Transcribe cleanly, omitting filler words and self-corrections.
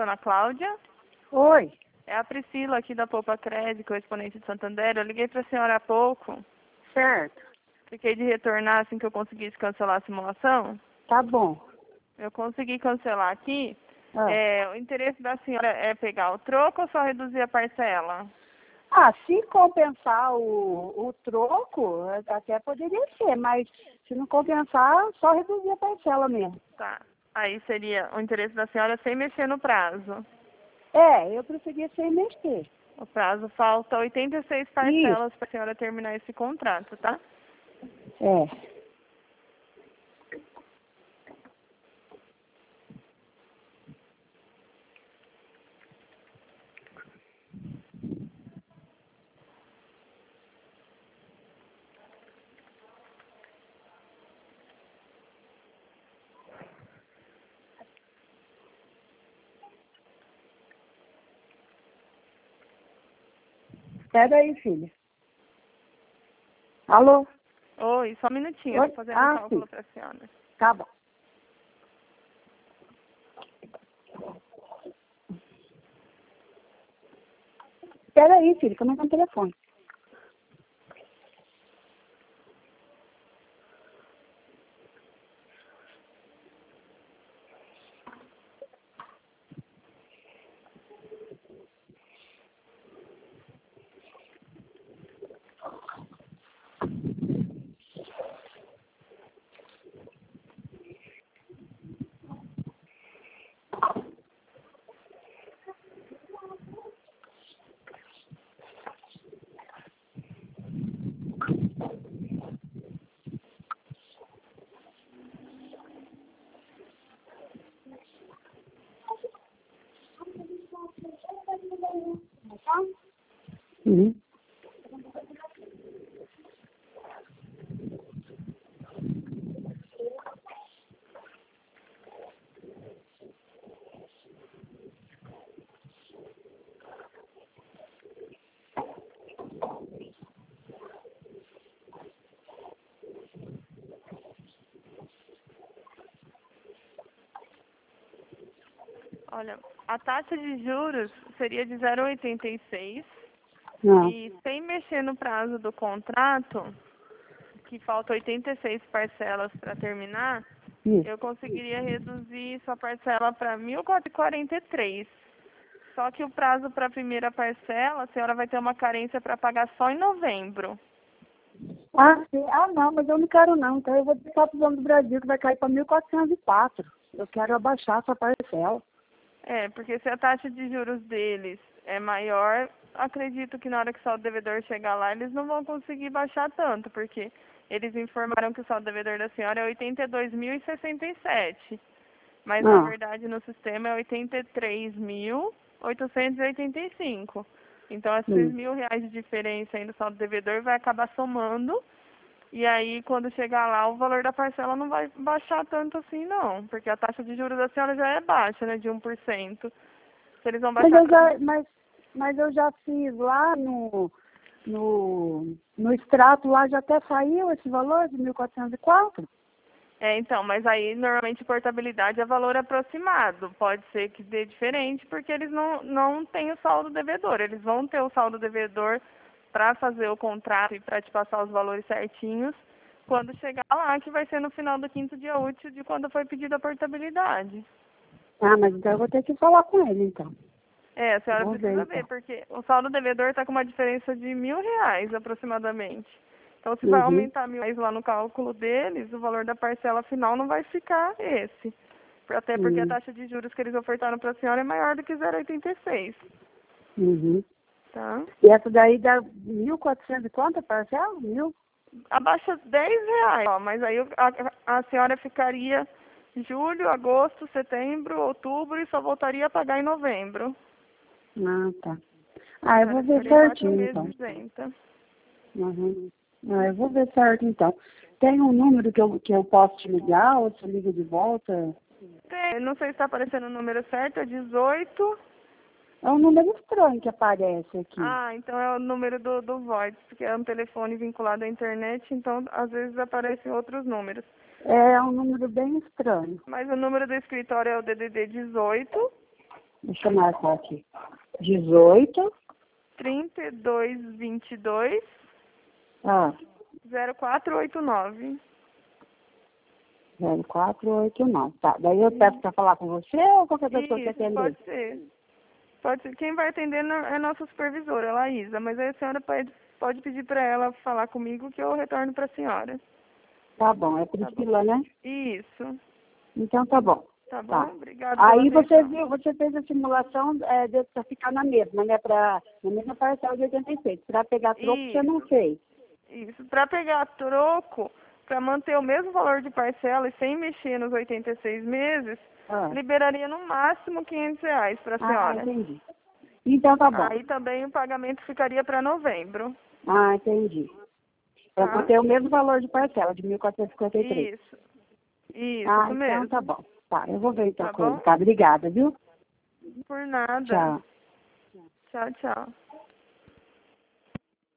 Dona Cláudia? Oi. É a Priscila aqui da Poupa Crédito, exponente de Santander. Eu liguei para a senhora há pouco. Certo. Fiquei de retornar assim que eu conseguisse cancelar a simulação. Tá bom. Eu consegui cancelar aqui. Ah, O interesse da senhora é pegar o troco ou só reduzir a parcela? se compensar o troco, até poderia ser, mas se não compensar, só reduzir a parcela mesmo. Tá. Aí seria o interesse da senhora sem mexer no prazo. Eu preferia sem mexer. O prazo falta 86 parcelas para a senhora terminar esse contrato, tá? É. Espera aí, filha. Alô? Oi, só um minutinho, eu Oi? tô fazendo um cálculo Sim. para a senhora. Tá bom. Espera aí, filha, que eu não tenho telefone. Uhum. Olha, a taxa de juros seria de 0,86 Não. e sem mexer no prazo do contrato, que falta 86 parcelas para terminar, Isso. eu conseguiria reduzir sua parcela para 1.443. Só que o prazo para a primeira parcela, a senhora vai ter uma carência para pagar só em novembro. Sim. Não, mas eu não quero não. Então eu vou deixar para o Banco do Brasil, que vai cair para 1.404. Eu quero abaixar essa parcela. Porque se a taxa de juros deles é maior, acredito que na hora que o saldo devedor chegar lá, eles não vão conseguir baixar tanto, porque eles informaram que o saldo devedor da senhora é 82.067. Mas na verdade no sistema é 83.885. Então esses R$ 1.000 de diferença aí no saldo devedor vai acabar somando. E aí, quando chegar lá, o valor da parcela não vai baixar tanto assim, não. Porque a taxa de juros da senhora já é baixa, né? De 1%. Se eles vão baixar... Mas eu já fiz lá no extrato, lá já até saiu esse valor de 1.404. Então, mas aí, normalmente, portabilidade é valor aproximado. Pode ser que dê diferente, porque eles não têm o saldo devedor. Eles vão ter o saldo devedor para fazer o contrato e para te passar os valores certinhos quando chegar lá, que vai ser no final do 5º dia útil de quando foi pedida a portabilidade. Mas então eu vou ter que falar com ele, então. A senhora Vamos precisa ver, então. porque o saldo devedor está com uma diferença de R$ 1.000 aproximadamente. Então, se vai aumentar R$ 1.000 lá no cálculo deles, o valor da parcela final não vai ficar esse. Até porque a taxa de juros que eles ofertaram para a senhora é maior do que 0,86. Tá? E essa daí dá 1.400 e quanto a parcela? 1.000? Abaixa R$ 10, mas aí a senhora ficaria julho, agosto, setembro, outubro e só voltaria a pagar em novembro. Tá. Eu vou ver certinho, então. Eu vou ver certo, então. Tem um número que eu posso te ligar ou te liga de volta? Tem, não sei se está aparecendo o número certo, é 18. É um número estranho que aparece aqui. Então é o número do Voids, porque é um telefone vinculado à internet, então às vezes aparecem outros números. É um número bem estranho. Mas o número do escritório é o DDD 18 Deixa eu marcar aqui. 18. 3222 Ah, 0489. 0489. Tá, daí eu peço para falar com você ou qualquer pessoa que Isso, atender? pode ser. Pode ser. Quem vai atender é a nossa supervisora, a Laísa, mas aí a senhora pode pedir para ela falar comigo que eu retorno para a senhora. Tá bom, é Priscila, né? Isso. Então tá bom. Tá bom? Tá. Obrigada Aí pela você atenção. viu, você fez a simulação para ficar na mesma, né? Na mesma parcela de 86. Para pegar troco, você não fez. Isso. Para pegar troco, para manter o mesmo valor de parcela e sem mexer nos 86 meses, liberaria no máximo R$ 500 para a senhora. Entendi. Então tá bom. Aí também o pagamento ficaria para novembro. Entendi. Para manter o mesmo valor de parcela, de 1.453. Isso. Isso Então mesmo. tá bom. Tá, eu vou ver então Tá com ele. bom? Tá, obrigada, viu? Por nada. Tchau. Tchau, tchau.